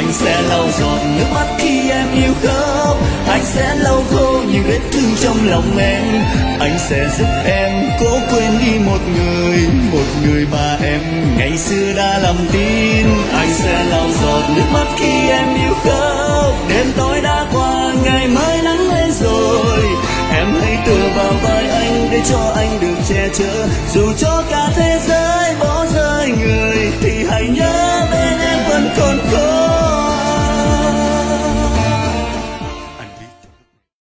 Anh sẽ lau giọt nước mắt khi em yêu khóc, anh sẽ lau khô những vết thương trong lòng em. Anh sẽ giúp em cố quên đi một người mà em ngày xưa đã làm tin. Anh sẽ lau giọt nước mắt khi em yêu khóc, đêm tối đã qua ngày mới nắng lên rồi. Em hãy tựa vào vai anh để cho anh được che chở, dù cho cả thế giới